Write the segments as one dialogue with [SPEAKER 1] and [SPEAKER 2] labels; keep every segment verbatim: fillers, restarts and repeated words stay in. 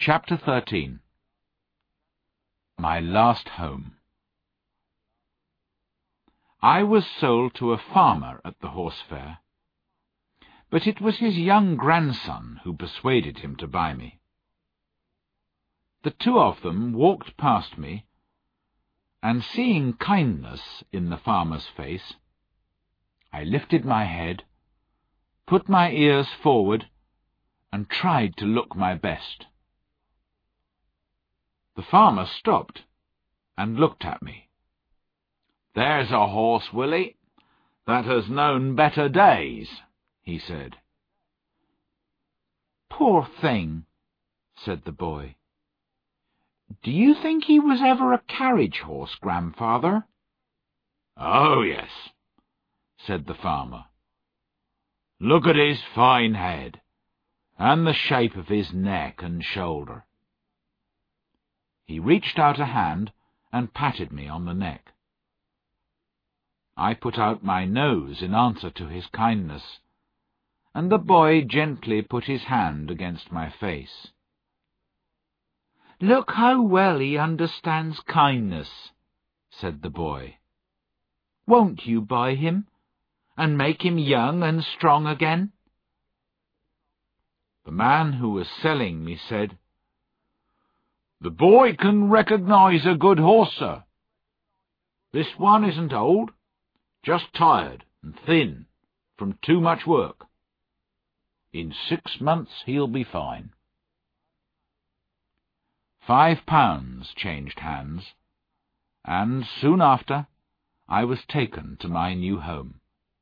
[SPEAKER 1] Chapter thirteen. My Last Home. I was sold to a farmer at the horse fair, but it was his young grandson who persuaded him to buy me. The two of them walked past me, and seeing kindness in the farmer's face, I lifted my head, put my ears forward, and tried to look my best. The farmer stopped and looked at me. "There's a horse, Willie, that has known better days," he said.
[SPEAKER 2] "Poor thing," said the boy. "Do you think he was ever a carriage horse, grandfather?"
[SPEAKER 1] "Oh, yes," said the farmer. "Look at his fine head, and the shape of his neck and shoulder." He reached out a hand and patted me on the neck. I put out my nose in answer to his kindness, and the boy gently put his hand against my face.
[SPEAKER 2] "Look how well he understands kindness," said the boy. "Won't you buy him, and make him young and strong again?"
[SPEAKER 1] The man who was selling me said, "The boy can recognize a good horse, sir. This one isn't old, just tired and thin from too much work. In six months he'll be fine." Five pounds changed hands, and soon after I was taken to my new home.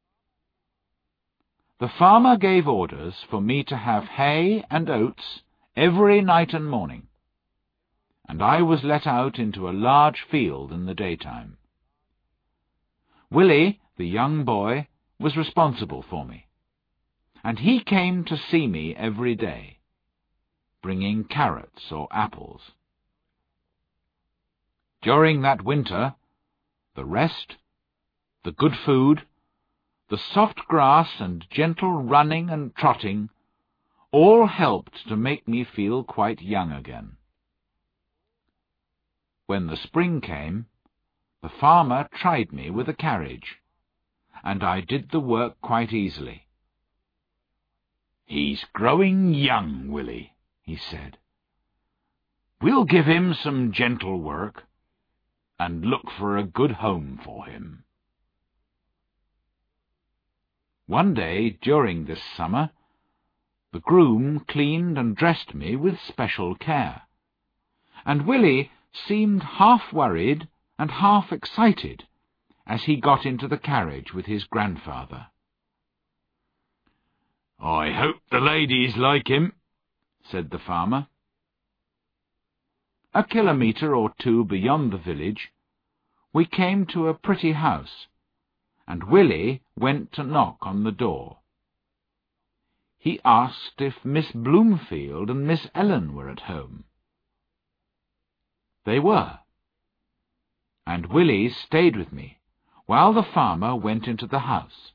[SPEAKER 1] The farmer gave orders for me to have hay and oats every night and morning, and I was let out into a large field in the daytime. Willie, the young boy, was responsible for me, and he came to see me every day, bringing carrots or apples. During that winter, the rest, the good food, the soft grass and gentle running and trotting all helped to make me feel quite young again. When the spring came, the farmer tried me with a carriage, and I did the work quite easily. "He's growing young, Willie," he said. "We'll give him some gentle work, and look for a good home for him." One day during this summer, the groom cleaned and dressed me with special care, and Willie seemed half worried and half excited as he got into the carriage with his grandfather. "I hope the ladies like him," said the farmer. A kilometre or two beyond the village, we came to a pretty house, and Willie went to knock on the door. He asked if Miss Bloomfield and Miss Ellen were at home. They were, and Willie stayed with me while the farmer went into the house.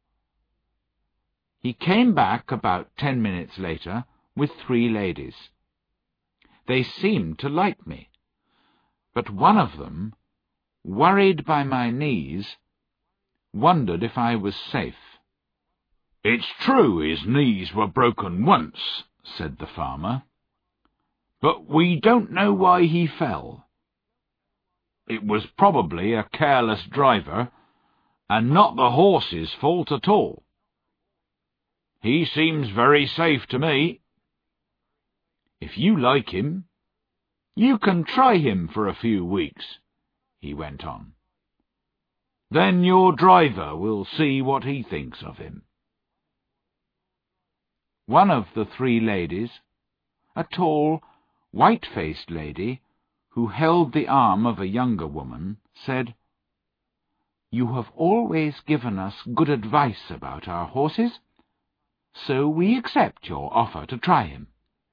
[SPEAKER 1] He came back about ten minutes later with three ladies. They seemed to like me, but one of them, worried by my knees, wondered if I was safe. "It's true his knees were broken once," said the farmer, "but we don't know why he fell. It was probably a careless driver, and not the horse's fault at all. He seems very safe to me. If you like him, you can try him for a few weeks," he went on. "Then your driver will see what he thinks of him." One of the three ladies, a tall, white-faced lady, who held the arm of a younger woman, said, "You have always given us good advice about our horses, so we accept your offer to try him."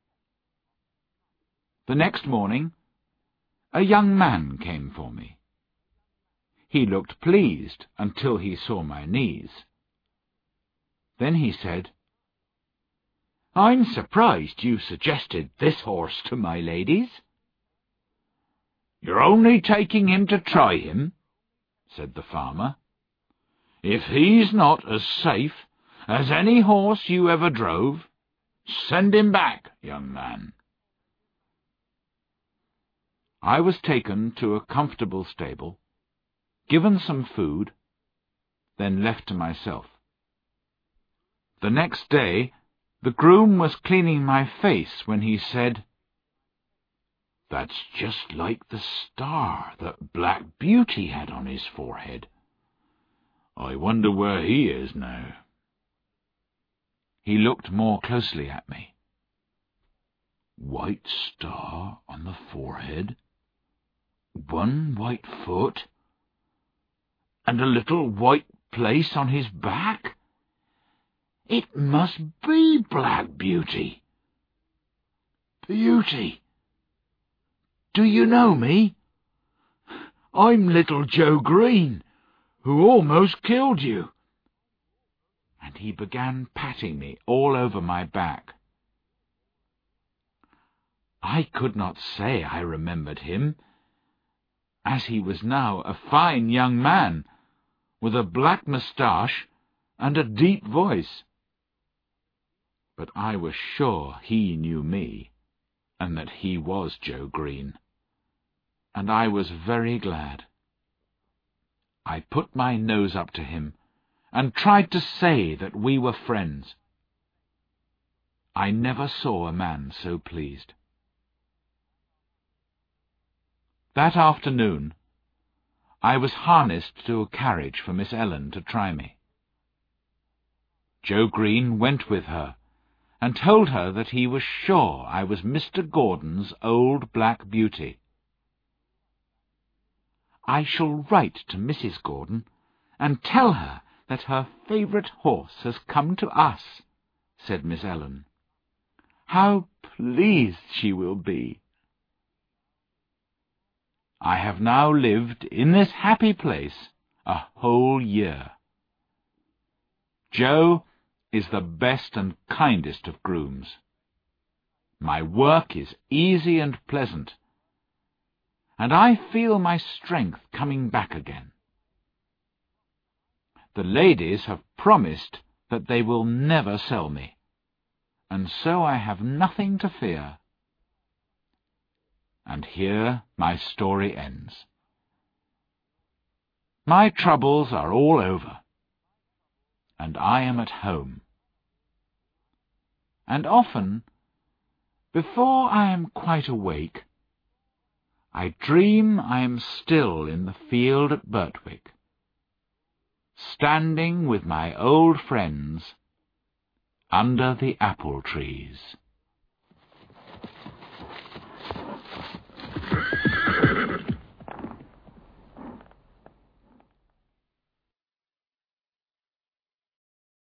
[SPEAKER 1] The next morning, a young man came for me. He looked pleased until he saw my knees. Then he said,
[SPEAKER 2] I'm surprised you suggested this horse to my ladies." "You're only taking him to try him," said the farmer. "If he's not as safe as any horse you ever drove, send him back, young man." I was taken to a comfortable stable, given some food, then left to myself. The next day, the groom was cleaning my face when he said, "That's just like the star that Black Beauty had on his forehead. I wonder where he is now." He looked more closely at me. "White star on the forehead, one white foot, and a little white place on his back? It must be Black Beauty. Beauty, do you know me? I'm little Joe Green, who almost killed you." And he began patting me all over my back. I could not say I remembered him, as he was now a fine young man, with a black moustache and a deep voice. But I was sure he knew me, and that he was Joe Green, and I was very glad. I put my nose up to him, and tried to say that we were friends. I never saw a man so pleased. That afternoon, I was harnessed to a carriage for Miss Ellen to try me. Joe Green went with her, and told her that he was sure I was Mister Gordon's old Black Beauty. "I shall write to Missus Gordon, and tell her that her favourite horse has come to us," said Miss Ellen. "How pleased she will be!" I have now lived in this happy place a whole year. Joe is the best and kindest of grooms. My work is easy and pleasant, and I feel my strength coming back again. The ladies have promised that they will never sell me, and so I have nothing to fear. And here my story ends. My troubles are all over, and I am at home. And often, before I am quite awake, I dream I am still in the field at Birtwick, standing with my old friends under the apple trees.